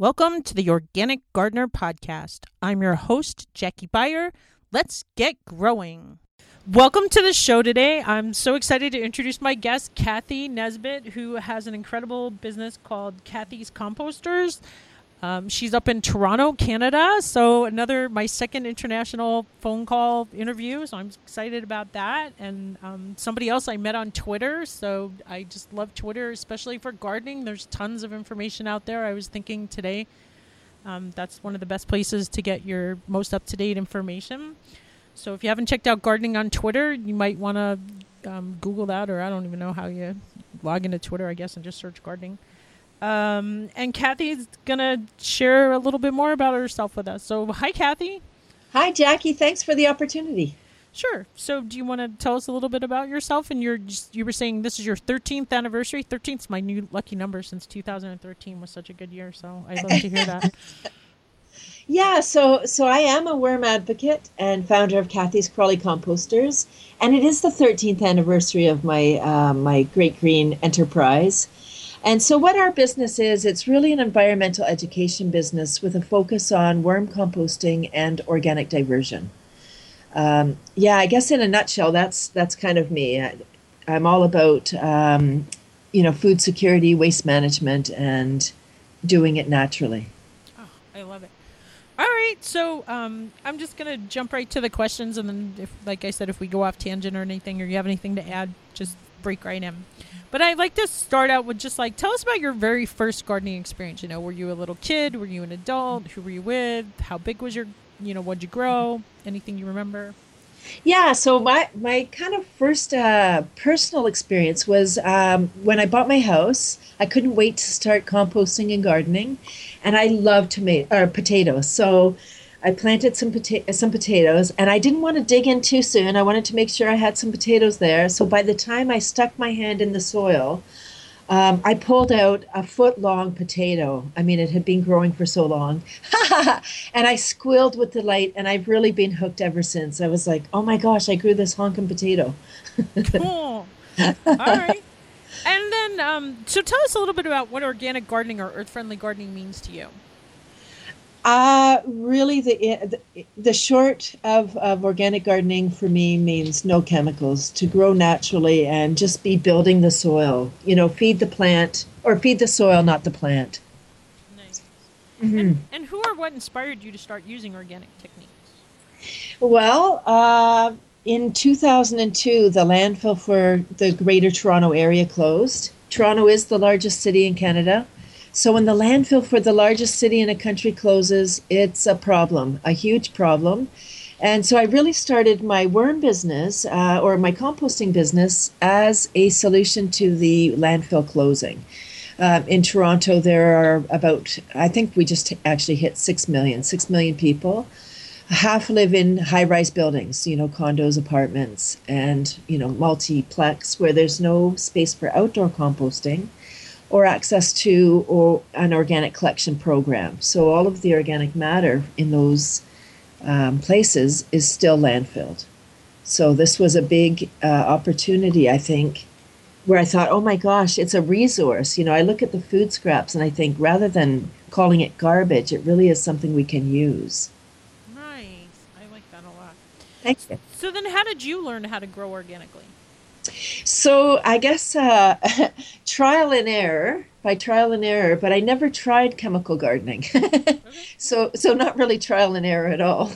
Welcome to the Organic Gardener Podcast. I'm your host, Jackie Beyer. Let's get growing. Welcome to the show today. I'm so excited to introduce my guest, Kathy Nesbitt, who has an incredible business called Kathy's Composters. She's up in Toronto, Canada. So my second international phone call interview. So I'm excited about that. And somebody else I met on Twitter. So I just love Twitter, especially for gardening. There's tons of information out there. I was thinking today that's one of the best places to get your most up-to-date information. So if you haven't checked out gardening on Twitter, you might want to Google that, or I don't even know how you log into Twitter, I guess, and just search gardening. And Kathy's going to share a little bit more about herself with us. So hi, Kathy. Hi, Jackie. Thanks for the opportunity. Sure. So do you want to tell us a little bit about yourself? And you were saying this is your 13th anniversary. 13th is my new lucky number since 2013 was such a good year. So I'd love to hear that. Yeah, so I am a worm advocate and founder of Kathy's Crawley Composters, and it is the 13th anniversary of my Great Green enterprise. And so what our business is, it's really an environmental education business with a focus on worm composting and organic diversion. I guess in a nutshell, that's kind of me. I'm all about food security, waste management, and doing it naturally. Oh, I love it. All right, so I'm just going to jump right to the questions, and then, if we go off tangent or anything, or you have anything to add, just break right in. But I'd like to start out with just tell us about your very first gardening experience. Were you a little kid? Were you an adult? Who were you with? How big was your, what'd you grow? Anything you remember? Yeah, so my kind of first personal experience was when I bought my house. I couldn't wait to start composting and gardening, and I love potatoes. So I planted some potatoes, and I didn't want to dig in too soon. I wanted to make sure I had some potatoes there. So by the time I stuck my hand in the soil, I pulled out a foot-long potato. I mean, it had been growing for so long. And I squealed with delight, and I've really been hooked ever since. I was like, oh my gosh, I grew this honkin' potato. Cool. All right. And then, so tell us a little bit about what organic gardening or earth-friendly gardening means to you. Really, the short of organic gardening for me means no chemicals, to grow naturally and just be building the soil. Feed the plant, or feed the soil, not the plant. Nice. Mm-hmm. And who or what inspired you to start using organic techniques? Well, in 2002, the landfill for the Greater Toronto area closed. Toronto is the largest city in Canada. So when the landfill for the largest city in a country closes, it's a problem, a huge problem. And so I really started my worm business or my composting business as a solution to the landfill closing. In Toronto, there are I think we just actually hit 6 million people. Half live in high-rise buildings, condos, apartments, and, multiplex where there's no space for outdoor composting or access to an organic collection program. So all of the organic matter in those places is still landfilled. So this was a big opportunity, I think, where I thought, oh my gosh, it's a resource. I look at the food scraps and I think rather than calling it garbage, it really is something we can use. Nice. I like that a lot. Thank you. So then how did you learn how to grow organically? So I guess trial and error, but I never tried chemical gardening. Okay. So not really trial and error at all.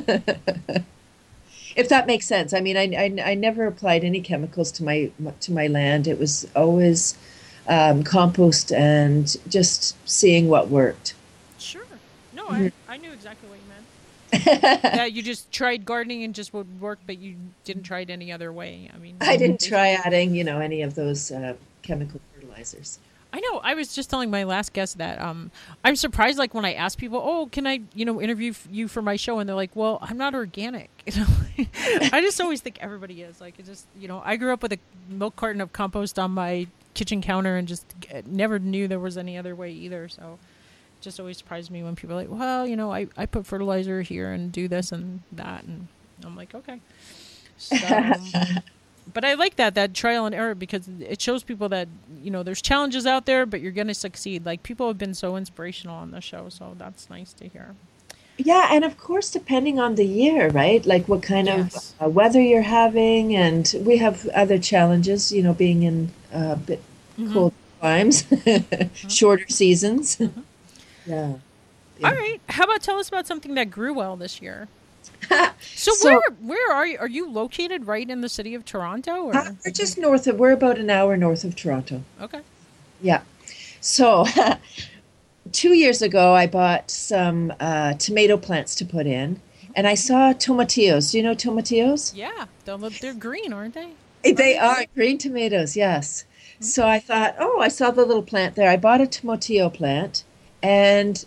If that makes sense. I mean, I never applied any chemicals to my land. It was always compost and just seeing what worked. Sure. No, mm-hmm. I knew exactly what you meant. Yeah, you just tried gardening and just would work, but you didn't try it any other way. I mean, I didn't try adding, any of those chemical fertilizers. I know. I was just telling my last guest that I'm surprised, when I ask people, oh, can I, interview you for my show? And they're like, well, I'm not organic. I just always think everybody is. It just, I grew up with a milk carton of compost on my kitchen counter and just never knew there was any other way either. So it just always surprised me when people are like, well, I put fertilizer here and do this and that. And I'm like, okay. So, But I like that trial and error, because it shows people that, there's challenges out there, but you're going to succeed. Like, people have been so inspirational on the show, so that's nice to hear. Yeah, and of course, depending on the year, right? Like what kind Yes. of weather you're having, and we have other challenges, being in a bit cold climes, shorter seasons. Yeah. All Yeah. right. How about tell us about something that grew well this year? So, So where are you? Are you located right in the city of Toronto, or? we're about an hour north of Toronto. Okay. Yeah. So 2 years ago, I bought some tomato plants to put in, and I saw tomatillos. Do you know tomatillos? Yeah, they're green, aren't they? They are green tomatoes, yes. So I thought, oh, I saw the little plant there. I bought a tomatillo plant, and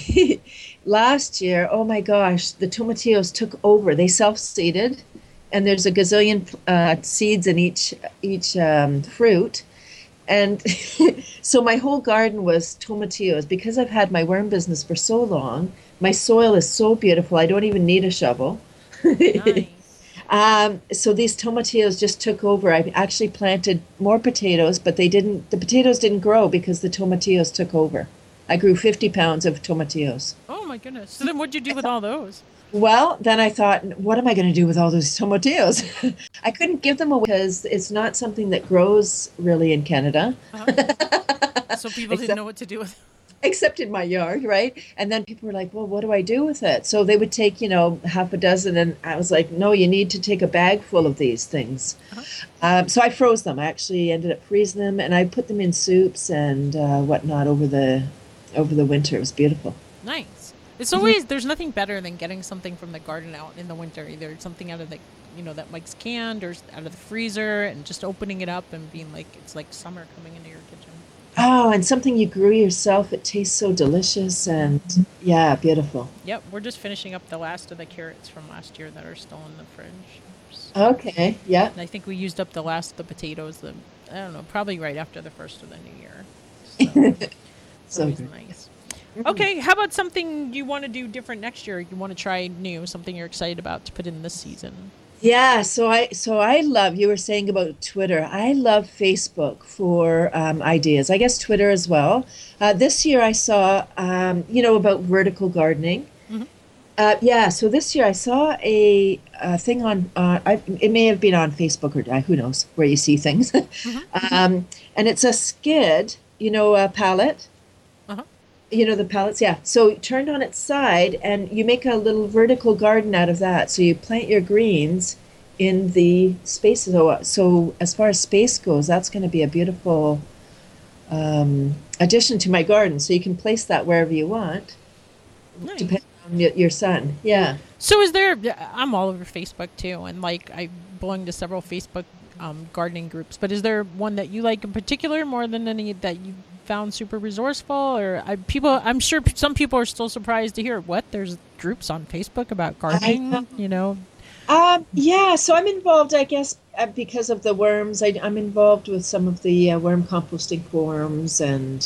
last year, oh my gosh, the tomatillos took over. They self-seeded, and there's a gazillion seeds in each fruit. And so my whole garden was tomatillos. Because I've had my worm business for so long, my soil is so beautiful, I don't even need a shovel. Nice. So these tomatillos just took over. I actually planted more potatoes, but the potatoes didn't grow because the tomatillos took over. I grew 50 pounds of tomatillos. Oh my goodness. So then, what'd you do with all those? Well, then I thought, what am I going to do with all those tomatillos? I couldn't give them away because it's not something that grows really in Canada. So people didn't know what to do with. Except in my yard, right? And then people were like, well, what do I do with it? So they would take, half a dozen, and I was like, no, you need to take a bag full of these things. So I froze them. I actually ended up freezing them, and I put them in soups and whatnot over the winter. It was beautiful. Nice. It's always there's nothing better than getting something from the garden out in the winter. Either something out of the that Mike's canned, or out of the freezer, and just opening it up and being like, it's like summer coming into your kitchen. Oh, and something you grew yourself. It tastes so delicious, and yeah, beautiful. Yep, we're just finishing up the last of the carrots from last year that are still in the fridge. Okay, yeah. And I think we used up the last of the potatoes. I don't know, probably right after the first of the new year. So it's So always good. nice. Okay, how about something you want to do different next year? You want to try new, something you're excited about to put in this season? Yeah, so I love, you were saying about Twitter. I love Facebook for ideas. I guess Twitter as well. This year I saw, about vertical gardening. Yeah, so this year I saw a thing on, it may have been on Facebook, or who knows where you see things. And it's a skid, a pallet. The pallets, yeah. So turned on its side, and you make a little vertical garden out of that. So you plant your greens in the spaces. So as far as space goes, that's going to be a beautiful addition to my garden. So you can place that wherever you want, Nice. depending on your sun. Yeah. So I'm all over Facebook too, and I belong to several Facebook gardening groups, but is there one that you like in particular more than any that you found super resourceful? Or I'm sure some people are still surprised to hear there's groups on Facebook about gardening, Yeah, so I'm involved, I guess, because of the worms. I'm involved with some of the worm composting forums, and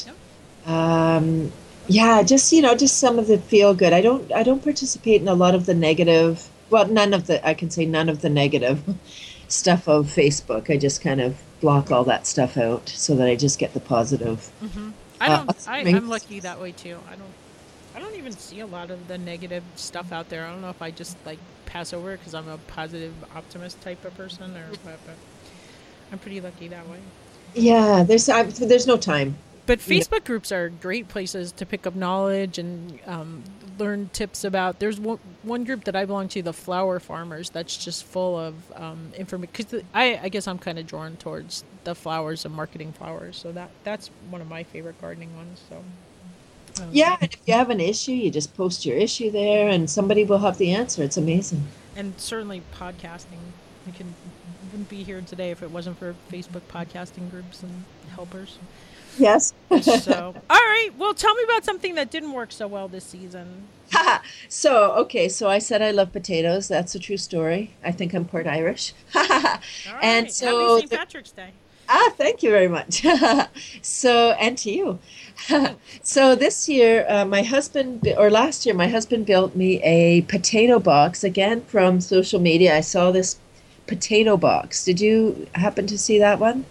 just some of the feel good. I don't participate in a lot of the negative. Well, none of the negative stuff of Facebook. I just kind of block all that stuff out so that I just get the positive. I'm lucky that way too. I don't even see a lot of the negative stuff out there. I don't know if I just pass over it because I'm a positive optimist type of person, or what, but I'm pretty lucky that way. Yeah, there's no time. But Facebook groups are great places to pick up knowledge and learn tips about. There's one group that I belong to, the Flower Farmers, that's just full of information. Because I guess I'm kind of drawn towards the flowers and marketing flowers. So that's one of my favorite gardening ones. So yeah, and if you have an issue, you just post your issue there, and somebody will have the answer. It's amazing. And certainly podcasting. Wouldn't be here today if it wasn't for Facebook podcasting groups and helpers. Yes. So, all right. Well, tell me about something that didn't work so well this season. So I said I love potatoes. That's a true story. I think I'm part Irish. All right. And so Happy St. Patrick's Day. Thank you very much. And to you. So this year, last year, my husband built me a potato box, again from social media. I saw this potato box. Did you happen to see that one?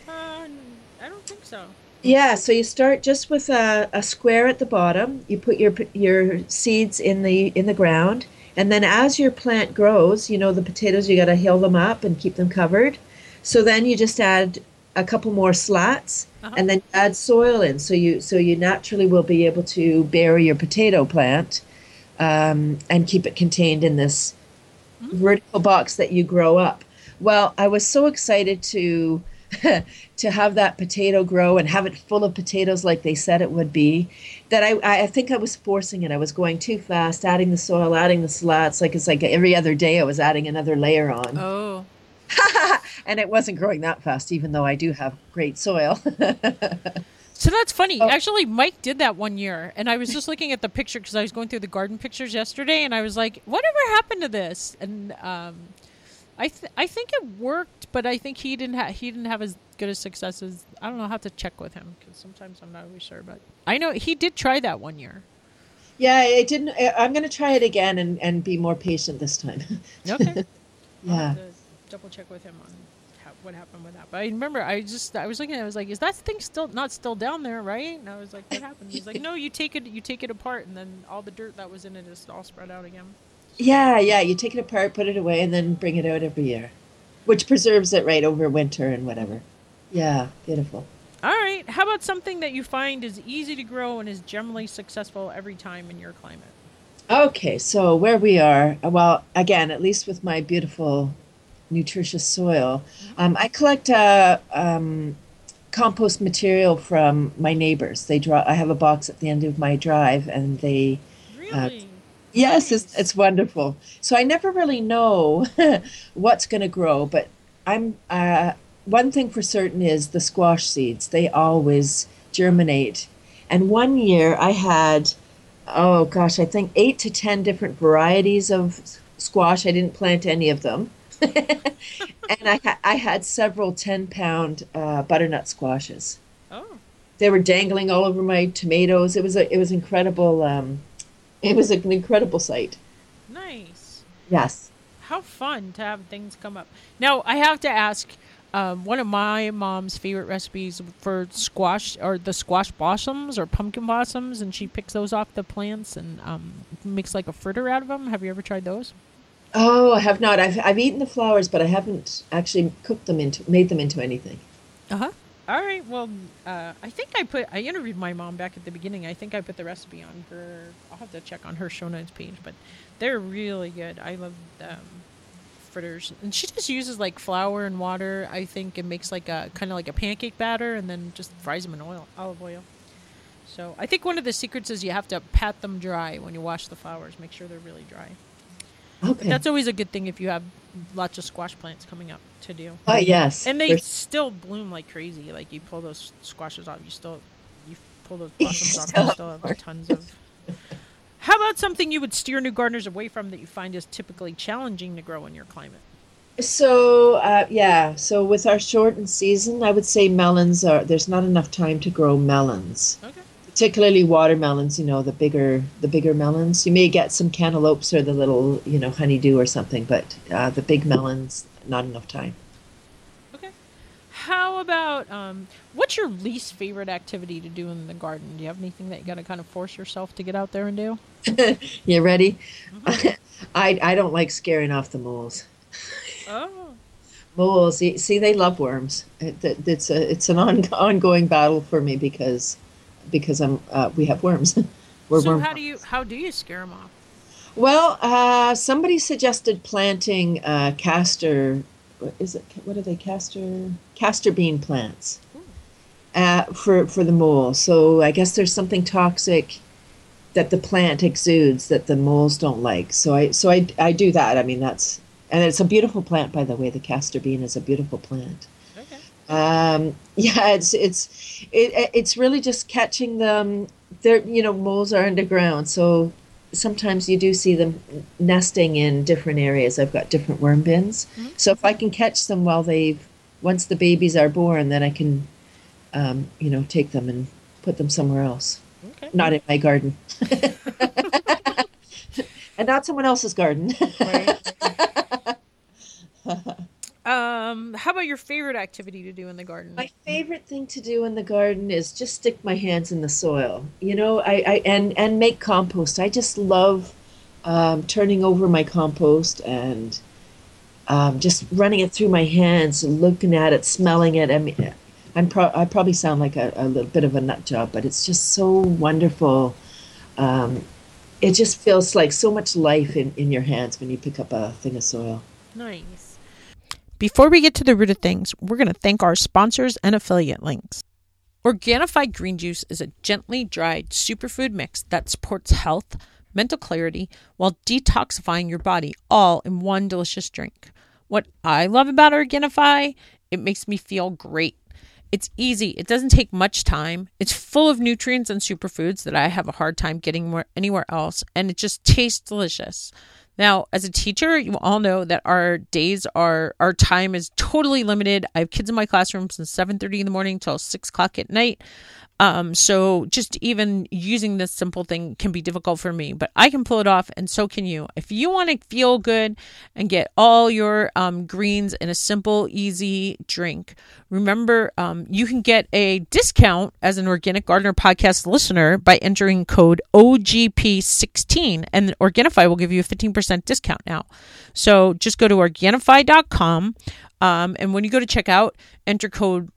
I don't think so. Yeah, so you start just with a square at the bottom. You put your seeds in the ground, and then as your plant grows, the potatoes you got to hill them up and keep them covered. So then you just add a couple more slats, Uh-huh. and then add soil in. So you naturally will be able to bury your potato plant, and keep it contained in this vertical box that you grow up. Well, I was so excited to to have that potato grow and have it full of potatoes like they said it would be, that I think I was forcing it. I was going too fast, adding the soil, adding the slats. Like it's like every other day I was adding another layer on. Oh. And it wasn't growing that fast, even though I do have great soil. So that's funny. Oh. Actually, Mike did that one year, and I was just looking at the picture because I was going through the garden pictures yesterday, and I was like, "Whatever happened to this?" And I think it worked, but I think he didn't have as good a success as I don't know. I'll have to check with him because sometimes I'm not always sure, but I know he did try that one year. Yeah, it didn't. I'm going to try it again and be more patient this time. Okay. I'll Yeah. have to double check with him on what happened with that. But I remember I was looking at it, I was like, is that thing still down there, right? And I was like, what happened? He's like, no, you take it apart, and then all the dirt that was in it is all spread out again. Yeah, yeah. You take it apart, put it away, and then bring it out every year, which preserves it right over winter and whatever. Yeah, beautiful. All right. How about something that you find is easy to grow and is generally successful every time in your climate? Okay, so where we are, well, again, at least with my beautiful, nutritious soil, I collect compost material from my neighbors. I have a box at the end of my drive, and they. Uh, Really? yes, Nice. it's wonderful. So I never really know what's going to grow, but I'm. One thing for certain is the squash seeds. They always germinate, and one year I had. Oh gosh, I think 8 to 10 different varieties of squash. I didn't plant any of them. And I had several 10-pound butternut squashes. Oh, They were dangling all over my tomatoes. It was incredible. It was an incredible sight. nice. Yes. How fun to have things come up. Now, I have to ask, one of my mom's favorite recipes for squash or the squash blossoms or pumpkin blossoms, and she picks those off the plants and makes like a fritter out of them. Have you ever tried those? Oh, I have not. I've eaten the flowers, but I haven't actually made them into anything. Uh-huh. All right. Well, I think I interviewed my mom back at the beginning. I think I put the recipe on her. I'll have to check on her show notes page, but they're really good. I love fritters. And she just uses like flour and water, I think, and makes like a kind of like a pancake batter and then just fries them in olive oil. So I think one of the secrets is you have to pat them dry when you wash the flowers. Make sure they're really dry. But Okay. that's always a good thing if you have lots of squash plants coming up to do. Oh, yes. And they still bloom like crazy. Like you pull those squashes off, you pull those blossoms off, you still have tons of. How about something you would steer new gardeners away from that you find is typically challenging to grow in your climate? So, yeah. So with our shortened season, I would say there's not enough time to grow melons. Okay. Particularly watermelons, the bigger melons. You may get some cantaloupes or the little, honeydew or something, but the big melons, not enough time. Okay. How about what's your least favorite activity to do in the garden? Do you have anything that you got to kind of force yourself to get out there and do? You ready? Mm-hmm. I don't like scaring off the moles. Oh. Moles, see, they love worms. It's an ongoing battle for me because we have worms. We're So worm. how do you scare them off? Well, somebody suggested planting castor. What are they? Castor bean plants for the mole. So I guess there's something toxic that the plant exudes that the moles don't like. So I do that. I mean and it's a beautiful plant, by the way. The castor bean is a beautiful plant. Okay. Yeah, it's really just catching them. Moles are underground, so sometimes you do see them nesting in different areas. I've got different worm bins, Mm-hmm. so if I can catch them once the babies are born, then I can, take them and put them somewhere else, Okay. not in my garden, and not someone else's garden. Right. How about your favorite activity to do in the garden? My favorite thing to do in the garden is just stick my hands in the soil, and make compost. I just love turning over my compost and just running it through my hands and looking at it, smelling it. I mean, I probably sound like a little bit of a nut job, but it's just so wonderful. Um, it just feels like so much life in your hands when you pick up a thing of soil. Nice. Before we get to the root of things, we're going to thank our sponsors and affiliate links. Organifi Green Juice is a gently dried superfood mix that supports health, mental clarity, while detoxifying your body all in one delicious drink. What I love about Organifi, it makes me feel great. It's easy. It doesn't take much time. It's full of nutrients and superfoods that I have a hard time getting anywhere else, and it just tastes delicious. Now, as a teacher, you all know that our time is totally limited. I have kids in my classroom since 7:30 in the morning till 6 o'clock at night. So just even using this simple thing can be difficult for me, but I can pull it off, and so can you. If you want to feel good and get all your greens in a simple, easy drink, remember you can get a discount as an Organic Gardener podcast listener by entering code OGP16, and Organifi will give you a 15% discount now. So just go to Organifi.com, and when you go to checkout, enter code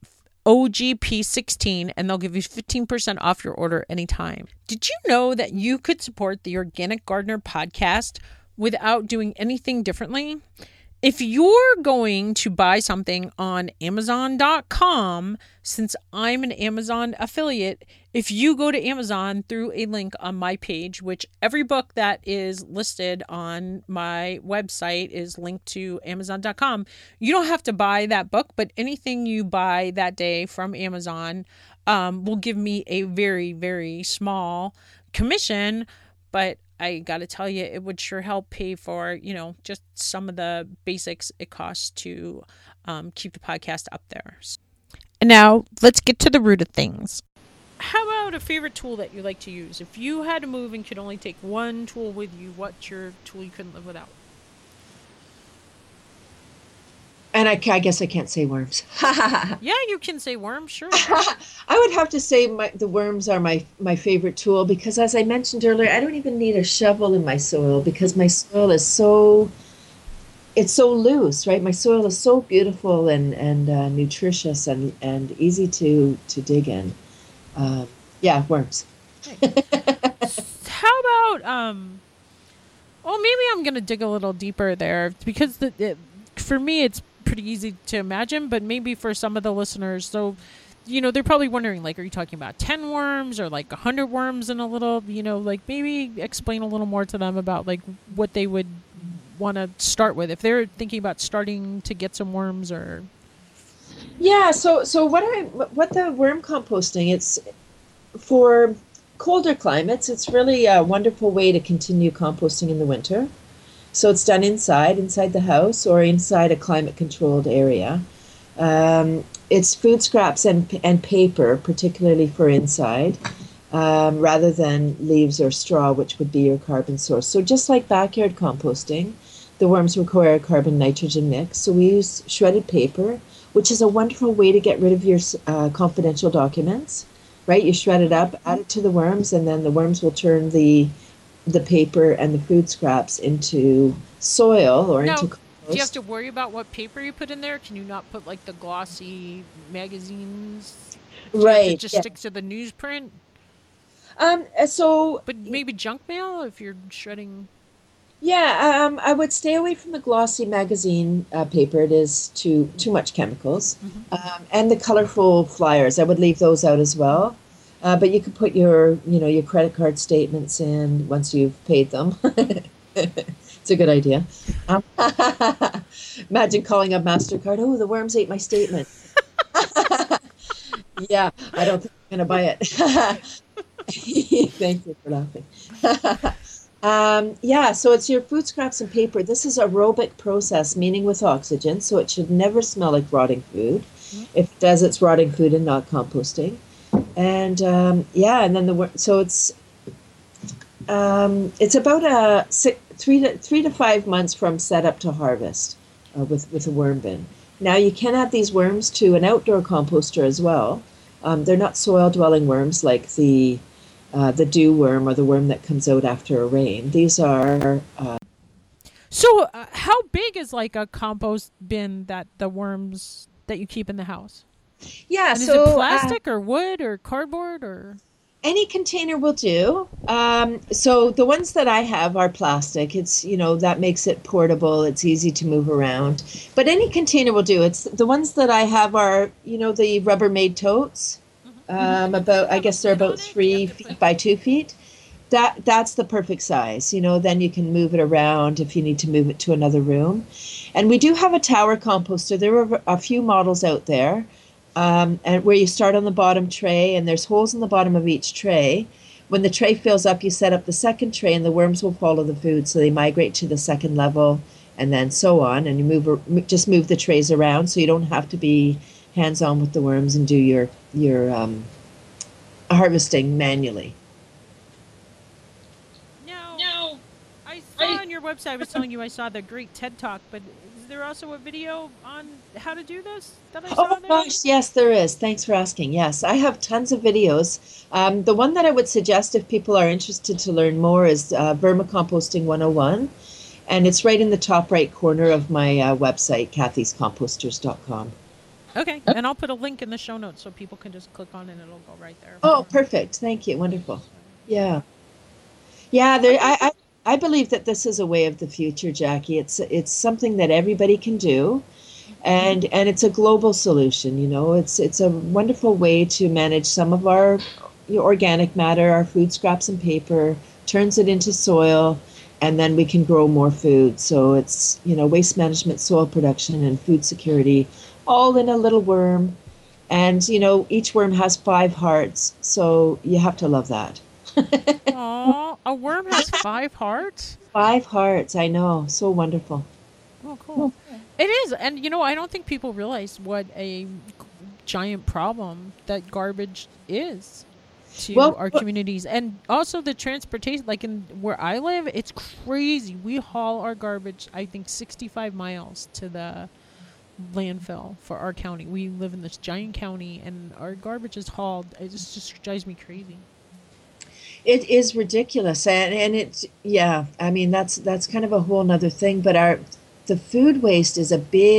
OGP16 and they'll give you 15% off your order anytime. Did you know that you could support the Organic Gardener podcast without doing anything differently? If you're going to buy something on Amazon.com, since I'm an Amazon affiliate, if you go to Amazon through a link on my page, which every book that is listed on my website is linked to Amazon.com, you don't have to buy that book, but anything you buy that day from Amazon will give me a very, very small commission, but I got to tell you, it would sure help pay for, just some of the basics it costs to keep the podcast up there. And now let's get to the root of things. How about a favorite tool that you like to use? If you had to move and could only take one tool with you, what's your tool you couldn't live without? And I guess I can't say worms. Yeah, you can say worms, sure. I would have to say the worms are my favorite tool because, as I mentioned earlier, I don't even need a shovel in my soil because my soil is it's so loose, right? My soil is so beautiful and nutritious and easy to dig in. Yeah, worms. How about well, maybe I'm gonna dig a little deeper there because for me it's pretty easy to imagine, but maybe for some of the listeners, so they're probably wondering, like, are you talking about 10 worms or like 100 worms in a little, like maybe explain a little more to them about like what they would want to start with if they're thinking about starting to get some worms or. Yeah, so what the worm composting, it's for colder climates, it's really a wonderful way to continue composting in the winter. So it's done inside the house or inside a climate-controlled area. It's food scraps and paper, particularly for inside, rather than leaves or straw, which would be your carbon source. So just like backyard composting, the worms require a carbon-nitrogen mix. So we use shredded paper, which is a wonderful way to get rid of your confidential documents, right? You shred it up, add it to the worms, and then the worms will turn the paper and the food scraps into soil or into compost. Do you have to worry about what paper you put in there? Can you not put like the glossy magazines? Right. Just stick to the newsprint? But maybe junk mail if you're shredding. Yeah, I would stay away from the glossy magazine paper. It is too much chemicals. Mm-hmm. And the colorful flyers, I would leave those out as well. But you could put your credit card statements in once you've paid them. It's a good idea. Imagine calling up MasterCard. Oh, the worms ate my statement. Yeah, I don't think I'm going to buy it. Thank you for laughing. Yeah, so it's your food scraps and paper. This is aerobic process, meaning with oxygen, so it should never smell like rotting food. Mm-hmm. If it does, it's rotting food and not composting. And and then so it's about 3 to 5 months from setup to harvest. with a worm bin. Now you can add these worms to an outdoor composter as well. They're not soil-dwelling worms like the dew worm or the worm that comes out after a rain. These are So, how big is like a compost bin that the worms that you keep in the house? yeah. And is it So plastic or wood or cardboard or? any container will do. So the ones that I have are plastic. It's, that makes it portable. It's easy to move around. But any container will do. It's the ones that I have are, the Rubbermaid totes. I guess they're about 3 feet by 2 feet. That's the perfect size. Then you can move it around if you need to move it to another room. And we do have a tower composter. There are a few models out there. And where you start on the bottom tray, and there's holes in the bottom of each tray. When the tray fills up, you set up the second tray, and the worms will follow the food, so they migrate to the second level, and then so on. And you just move the trays around, so you don't have to be hands-on with the worms and do your harvesting manually. No. I saw on your website, I was telling you I saw the great TED Talk, but is there also a video on how to do this that I saw Oh there? gosh, yes, there is. Thanks for asking. Yes, I have tons of videos. The one that I would suggest if people are interested to learn more is Vermicomposting 101. And it's right in the top right corner of my website, kathyscomposters.com. Okay, and I'll put a link in the show notes so people can just click on it and it'll go right there. Oh, perfect. Thank you. Wonderful. Yeah. Yeah, I believe that this is a way of the future, Jackie. It's something that everybody can do, and it's a global solution. It's a wonderful way to manage some of our organic matter, our food scraps and paper, turns it into soil, and then we can grow more food. So it's waste management, soil production, and food security, all in a little worm. And each worm has 5 hearts, so you have to love that. Aw, a worm has 5 hearts? 5 hearts, I know. So wonderful. Oh, cool. It is. And, I don't think people realize what a giant problem that garbage is to our communities. And also the transportation, like in where I live, it's crazy. We haul our garbage, I think, 65 miles to the landfill for our county. We live in this giant county, and our garbage is hauled. It just drives me crazy. It is ridiculous, and it's I mean that's kind of a whole nother thing. But the food waste is a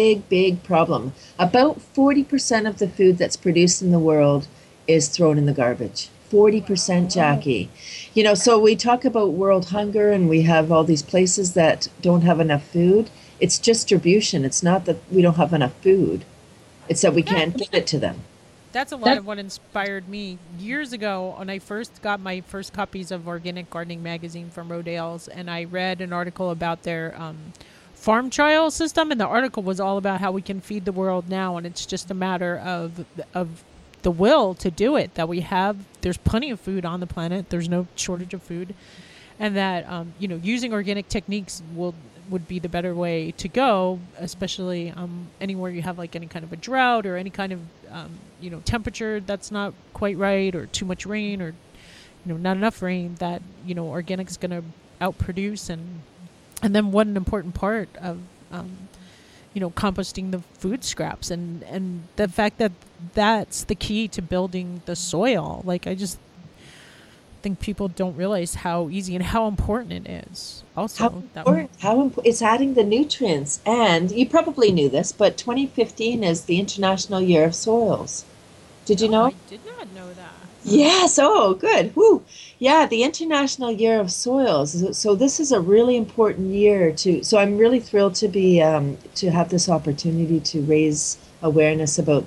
big problem. About 40% of the food that's produced in the world is thrown in the garbage. 40%, Jackie. So we talk about world hunger, and we have all these places that don't have enough food. It's distribution. It's not that we don't have enough food. It's that we can't get it to them. That's a lot of what inspired me years ago when I first got my first copies of Organic Gardening magazine from Rodale's, and I read an article about their farm trial system, and the article was all about how we can feed the world now, and it's just a matter of the will to do it. That there's plenty of food on the planet. There's no shortage of food, and that using organic techniques would be the better way to go, especially anywhere you have like any kind of a drought or any kind of temperature that's not quite right, or too much rain, or not enough rain. That organic is going to outproduce, and then what an important part of composting the food scraps, and the fact that that's the key to building the soil. Like, I just think people don't realize how easy and how important it is. Also, it's adding the nutrients. And you probably knew this, but 2015 is the International Year of Soils. Did you know? I did not know that. Yes. Oh, good. Woo. Yeah, the International Year of Soils. So this is a really important year so I'm really thrilled to be to have this opportunity to raise awareness about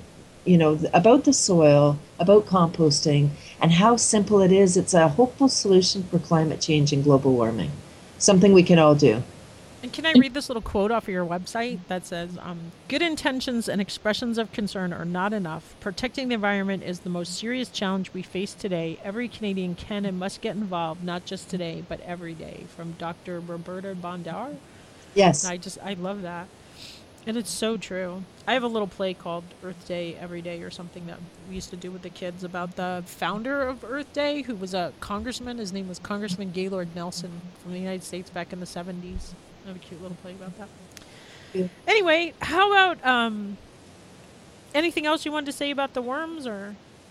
about the soil, about composting, and how simple it is. It's a hopeful solution for climate change and global warming. Something we can all do. And can I read this little quote off of your website that says, good intentions and expressions of concern are not enough. Protecting the environment is the most serious challenge we face today. Every Canadian can and must get involved, not just today, but every day. From Dr. Roberta Bondar. Yes. I love that. And it's so true. I have a little play called Earth Day Every Day, or something that we used to do with the kids, about the founder of Earth Day, who was a congressman. His name was Congressman Gaylord Nelson from the United States back in the 70s. I have a cute little play about that. Anyway, how about anything else you wanted to say about the worms, or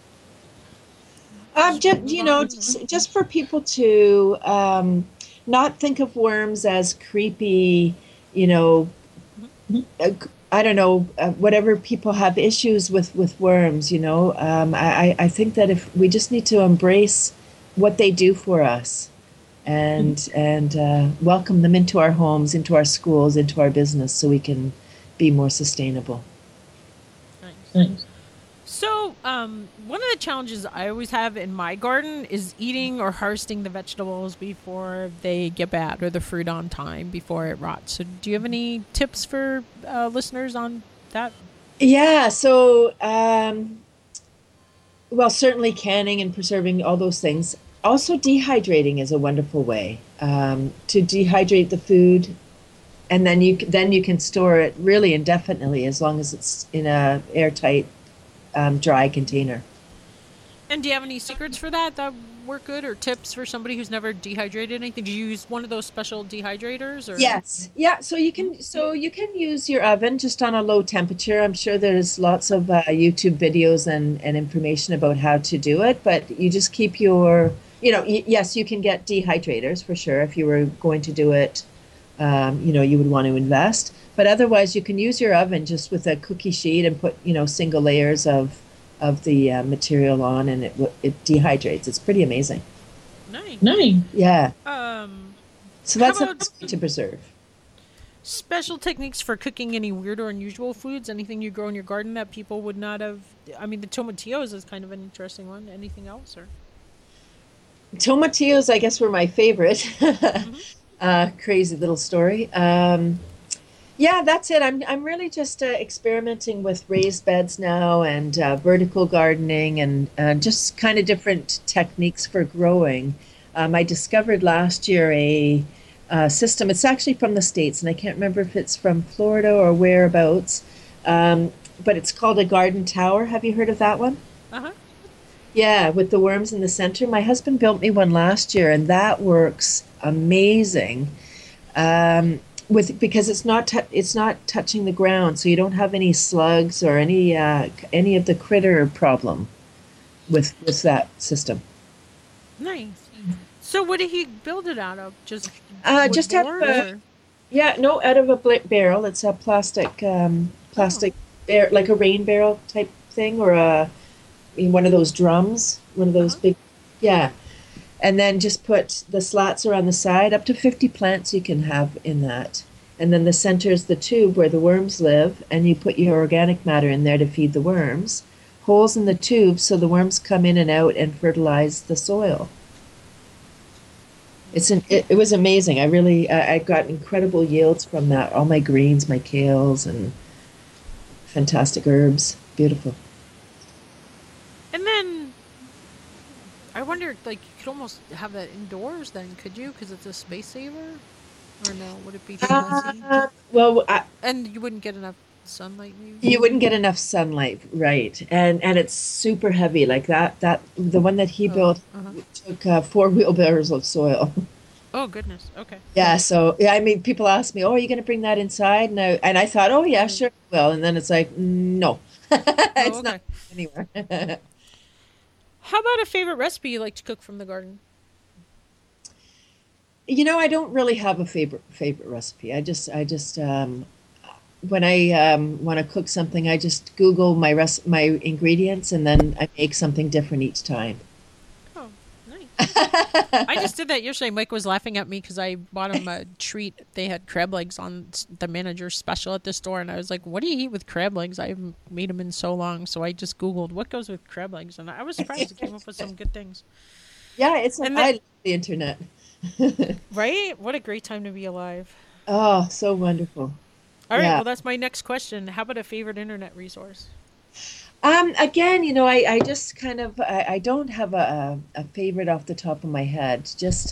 Just for people to not think of worms as creepy, you know, I don't know, whatever people have issues with worms, I think that if we just need to embrace what they do for us and welcome them into our homes, into our schools, into our business, so we can be more sustainable. Nice. So, one of the challenges I always have in my garden is eating or harvesting the vegetables before they get bad, or the fruit on time before it rots. So, do you have any tips for listeners on that? Yeah, so, well, certainly canning and preserving, all those things. Also, dehydrating is a wonderful way to dehydrate the food, and then you can store it really indefinitely, as long as it's in a airtight, dry container. And do you have any secrets for that work good, or tips for somebody who's never dehydrated anything? Do you use one of those special dehydrators? Or? Yes, yeah. So you can use your oven just on a low temperature. I'm sure there's lots of YouTube videos and information about how to do it, but you just keep your, yes, you can get dehydrators for sure if you were going to do it. You would want to invest, but otherwise you can use your oven just with a cookie sheet and put, single layers of the material on, and it dehydrates. It's pretty amazing. Nice. Yeah. So that's how about to preserve. Special techniques for cooking any weird or unusual foods? Anything you grow in your garden that people would not have? I mean, the tomatillos is kind of an interesting one. Anything else, or? Tomatillos, I guess, were my favorite. Crazy little story. Yeah, that's it. I'm really just experimenting with raised beds now, and vertical gardening, and just kind of different techniques for growing. I discovered last year a system. It's actually from the States, and I can't remember if it's from Florida or whereabouts, but it's called a garden tower. Have you heard of that one? Uh-huh. Yeah, with the worms in the center. My husband built me one last year, and that works amazing. Because it's not touching the ground, so you don't have any slugs or any of the critter problem with that system. Nice. So what did he build it out of? Just out of a barrel. It's a plastic barrel, like a rain barrel type thing, or one of those drums, one of those big, yeah. And then just put the slats around the side. Up to 50 plants you can have in that. And then the center is the tube where the worms live, and you put your organic matter in there to feed the worms. Holes in the tube so the worms come in and out and fertilize the soil. It was amazing. I got incredible yields from that. All my greens, my kales, and fantastic herbs. Beautiful. And then I wonder, like, you could almost have that indoors then, could you? Because it's a space saver? Or no? Would it be too messy? And you wouldn't get enough sunlight, maybe? You wouldn't get enough sunlight, right. And it's super heavy. Like that the one that he built took 4 wheelbarrows of soil. Oh, goodness. Okay. Yeah, so, I mean, people ask me, are you going to bring that inside? And I thought, oh, yeah, sure I will. And then it's like, no. It's not anywhere. How about a favorite recipe you like to cook from the garden? I don't really have a favorite recipe. I just when I want to cook something, I just Google my ingredients, and then I make something different each time. Oh, nice. I just did that yesterday. Mike was laughing at me because I bought him a treat. They had crab legs on the manager's special at the store, and I was like, what do you eat with crab legs? I haven't made them in so long, so I just Googled what goes with crab legs, and I was surprised it came up with some good things. Yeah, I love the internet. Right? What a great time to be alive. Oh, so wonderful. All right, well, that's my next question. How about a favorite internet resource? Again, I just kind of, I don't have a favorite off the top of my head. Just,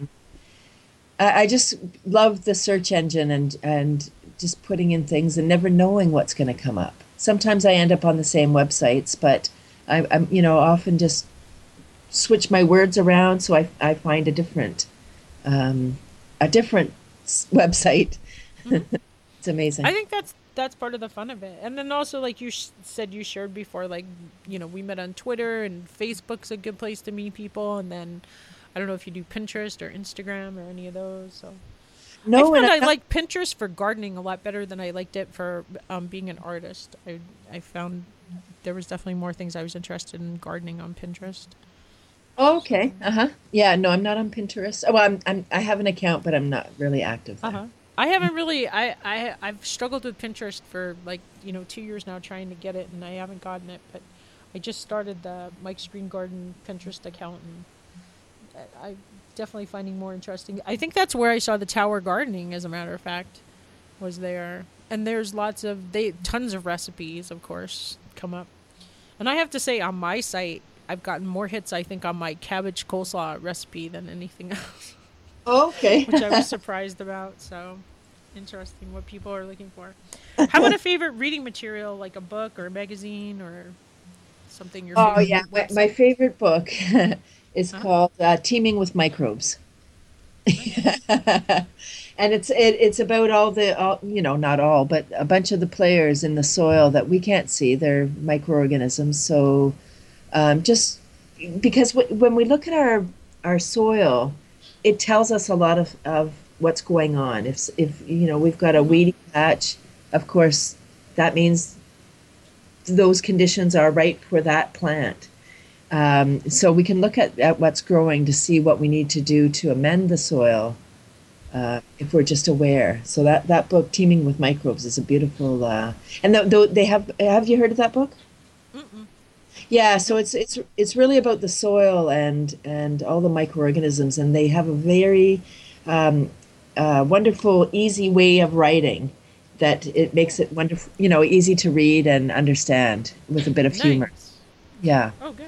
I just love the search engine and just putting in things and never knowing what's going to come up. Sometimes I end up on the same websites, but I'm often just switch my words around, so I find a different website. It's amazing. I think that's part of the fun of it. And then also, like you said, you shared before, like, we met on Twitter, and Facebook's a good place to meet people. And then I don't know if you do Pinterest or Instagram or any of those. So I No, and found I like Pinterest for gardening a lot better than I liked it for being an artist. I found there was definitely more things I was interested in gardening on Pinterest. So, okay. Uh-huh. Yeah, no, I'm not on Pinterest. Oh, well, I have an account, but I'm not really active uh there. huh. I haven't really. I've struggled with Pinterest for like 2 years now, trying to get it, and I haven't gotten it. But I just started the Mike's Green Garden Pinterest account, and I definitely finding more interesting. I think that's where I saw the tower gardening, as a matter of fact, was there. And there's tons of recipes, of course, come up. And I have to say, on my site, I've gotten more hits, I think, on my cabbage coleslaw recipe than anything else, Oh, okay. which I was surprised about. So interesting what people are looking for. How about a favorite reading material, like a book or a magazine or something, your Oh, favorite yeah. My website? favorite book is Huh? called Teeming with Microbes. Nice. And it's about not all, but a bunch of the players in the soil that we can't see. They're microorganisms. So just because when we look at our soil, it tells us a lot of what's going on. If we've got a Mm-hmm. weedy patch, of course, that means those conditions are right for that plant. So we can look at what's growing to see what we need to do to amend the soil if we're just aware. So that book, Teeming with Microbes, is a beautiful. And they have you heard of that book? Mm-mm. Yeah, so Nope. it's really about the soil and all the microorganisms, and they have a very um, wonderful, easy way of writing that it makes it wonderful, easy to read and understand with a bit of humor. Nice. Yeah. Oh, good.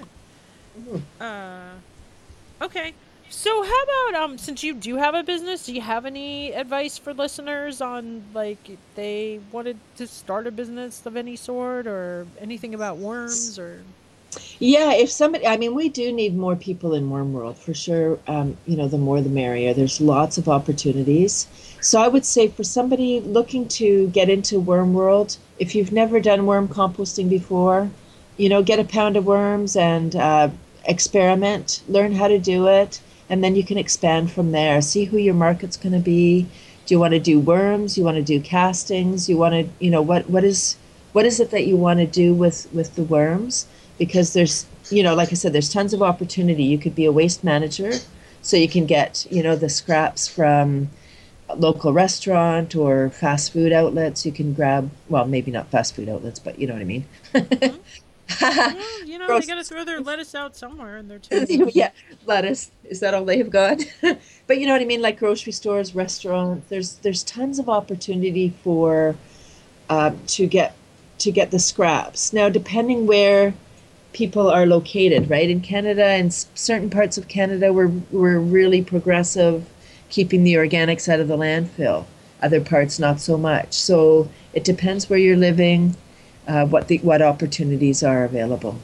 Uh, okay. So how about since you do have a business, do you have any advice for listeners on, like, if they wanted to start a business of any sort, or anything about worms, or Yeah, if somebody, I mean, we do need more people in Worm World for sure. The more the merrier. There's lots of opportunities. So I would say for somebody looking to get into Worm World, if you've never done worm composting before, get a pound of worms and experiment, learn how to do it, and then you can expand from there. See who your market's going to be. Do you want to do worms? You want to do castings? You want to, what is it that you want to do with the worms? Because like I said, there's tons of opportunity. You could be a waste manager, so you can get, the scraps from a local restaurant or fast food outlets. You can grab, well, maybe not fast food outlets, but you know what I mean. hmm? Well, they got to Grocery throw their stores. lettuce out somewhere in their tomatoes. Yeah, lettuce. Is that all they have got? But you know what I mean, like grocery stores, restaurants. There's tons of opportunity for to get the scraps. Now, depending where people are located, right? In Canada, in certain parts of Canada, we're really progressive, keeping the organics out of the landfill. Other parts, not so much. So it depends where you're living, what opportunities are available.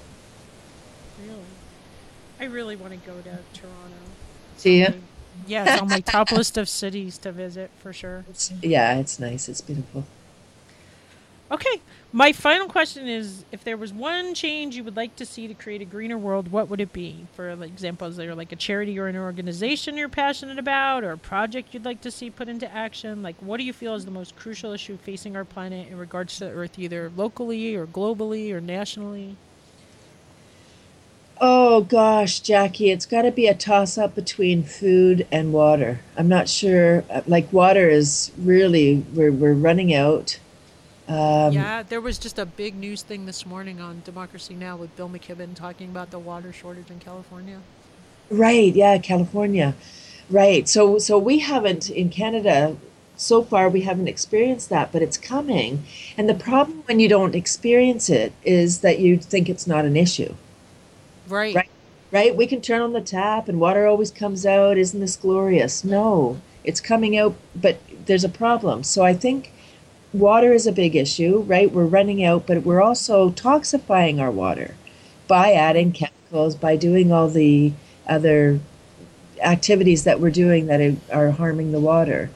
Really, I really want to go to Toronto. It's Do on you? my Yeah, it's on my top list of cities to visit for sure. Yeah, it's nice. It's beautiful. Okay. My final question is, if there was one change you would like to see to create a greener world, what would it be? For example, is there like a charity or an organization you're passionate about, or a project you'd like to see put into action? Like, what do you feel is the most crucial issue facing our planet in regards to the Earth, either locally or globally or nationally? Oh gosh, Jackie, it's got to be a toss up between food and water. I'm not sure. Like water is really we're running out. Um, Yeah, there was just a big news thing this morning on Democracy Now! With Bill McKibben talking about the water shortage in California. right, yeah, California. Right. So we haven't in Canada so far we haven't experienced that, but it's coming. And the problem when you don't experience it is that you think it's not an issue. Right. Right. Right? We can turn on the tap and water always comes out. Isn't this glorious? No, it's coming out, but there's a problem. So I think water is a big issue, right? We're running out, but we're also toxifying our water by adding chemicals, by doing all the other activities that we're doing that are harming the water.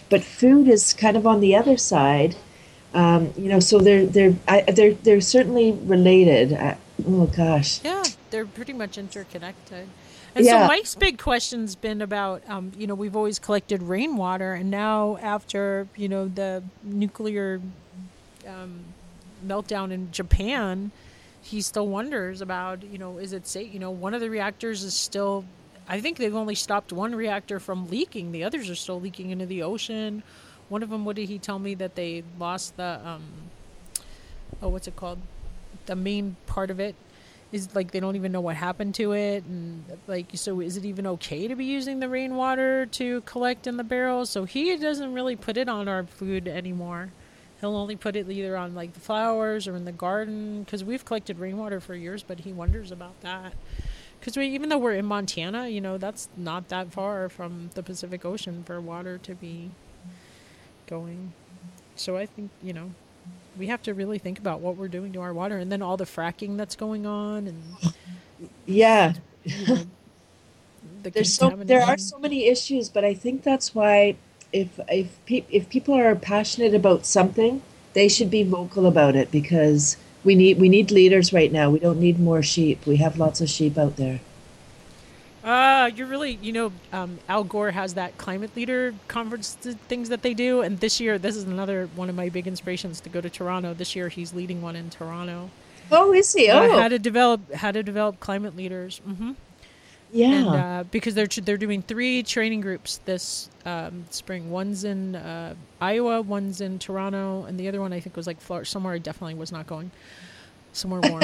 but food is kind of on the other side. So they're certainly related. Oh gosh. Yeah, they're pretty much interconnected. And so Yeah. Mike's big question's been about, we've always collected rainwater, and now after, the nuclear meltdown in Japan, he still wonders about, is it safe? One of the reactors is still, I think they've only stopped one reactor from leaking. The others are still leaking into the ocean. One of them, what did he tell me, that they lost the, what's it called? The main part of it is like they don't even know what happened to it, and like, so is it even okay to be using the rainwater to collect in the barrels? So he doesn't really put it on our food anymore. He'll only put it either on like the flowers or in the garden, because we've collected rainwater for years, but he wonders about that. Because even though we're in Montana, that's not that far from the Pacific Ocean for water to be going. So I think, we have to really think about what we're doing to our water, and then all the fracking that's going on, and Yeah. the There are so many issues, but I think that's why if people are passionate about something, they should be vocal about it, because we need leaders right now. We don't need more sheep. We have lots of sheep out there. You're really, Al Gore has that climate leader conference things that they do. And this year, this is another one of my big inspirations to go to Toronto. This year, he's leading one in Toronto. Oh, is he? Oh, how to develop climate leaders. Mm-hmm. Yeah. And because they're doing 3 training groups this spring. One's in Iowa, one's in Toronto, and the other one I think was like Florida, somewhere I definitely was not going, somewhere warm.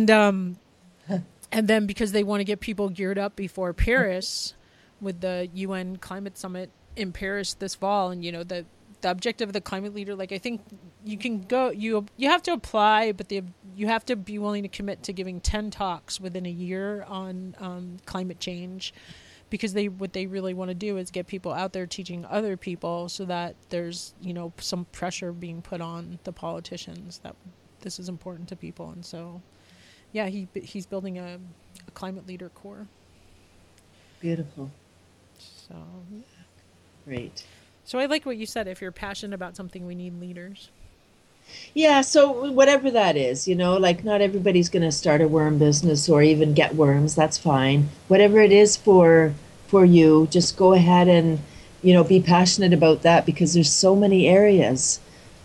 And then because they want to get people geared up before Paris with the UN climate summit in Paris this fall, and the objective of the climate leader, like I think you can go, you have to apply, but you have to be willing to commit to giving 10 talks within a year on climate change, because what they really want to do is get people out there teaching other people, so that there's some pressure being put on the politicians that this is important to people. And so yeah, he's building a climate leader corps. Beautiful. So Great. So I like what you said. If you're passionate about something, we need leaders. Yeah, so whatever that is, like not everybody's going to start a worm business or even get worms. That's fine. Whatever it is for you, just go ahead and be passionate about that, because there's so many areas.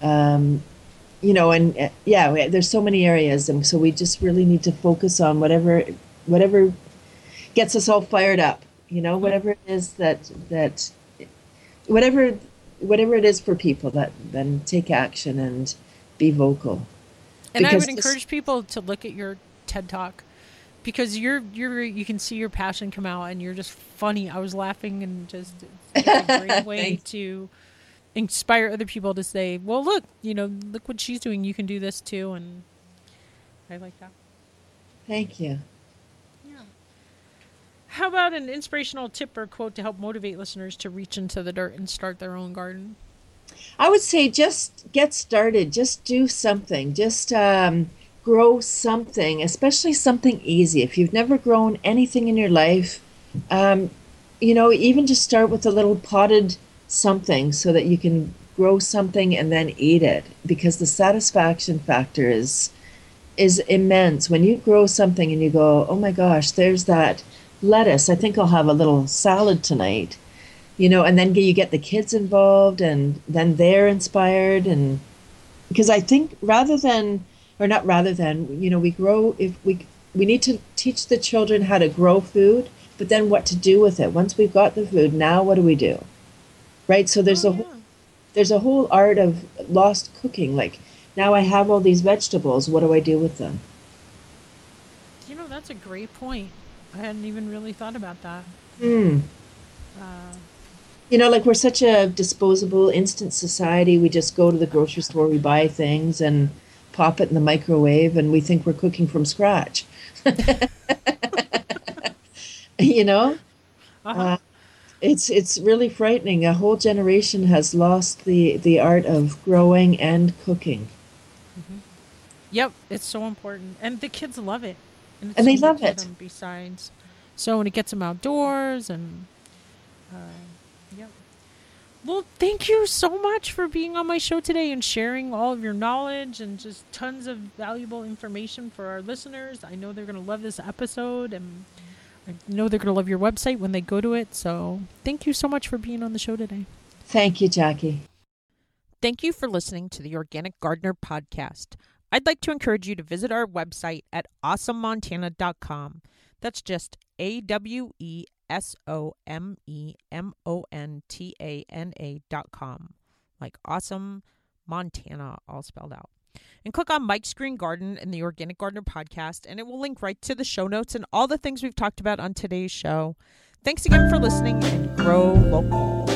There's so many areas, and so we just really need to focus on whatever gets us all fired up. Whatever it is that whatever it is for people, that then take action and be vocal. And I would encourage people to look at your TED Talk, because you can see your passion come out, and you're just funny. I was laughing, and just it's a great way to inspire other people to say, well, look what she's doing. You can do this too. And I like that. Thank you. Yeah. How about an inspirational tip or quote to help motivate listeners to reach into the dirt and start their own garden? I would say just get started. Just do something. Just grow something, especially something easy. If you've never grown anything in your life, even just start with a little potted something, so that you can grow something and then eat it, because the satisfaction factor is immense when you grow something and you go, oh my gosh, there's that lettuce, I think I'll have a little salad tonight, and then you get the kids involved, and then they're inspired. And because I think we grow, if we need to teach the children how to grow food, but then what to do with it once we've got the food. Now what do we do? Right, so there's a whole art of lost cooking. Like, now I have all these vegetables. What do I do with them? That's a great point. I hadn't even really thought about that. Like, we're such a disposable, instant society. We just go to the grocery store, we buy things, and pop it in the microwave, and we think we're cooking from scratch. It's really frightening. A whole generation has lost the art of growing and cooking. Mm-hmm. Yep, it's so important, and the kids love it, and they love it. Besides, so when it gets them outdoors, and yep. Well, thank you so much for being on my show today and sharing all of your knowledge and just tons of valuable information for our listeners. I know they're going to love this episode, and I know they're going to love your website when they go to it. So thank you so much for being on the show today. Thank you, Jackie. Thank you for listening to the Organic Gardener podcast. I'd like to encourage you to visit our website at awesomemontana.com. That's just AWESOMEMONTANA.com. Like Awesome Montana, all spelled out. And click on Mike's Green Garden in the Organic Gardener podcast, and it will link right to the show notes and all the things we've talked about on today's show. Thanks again for listening, and grow local.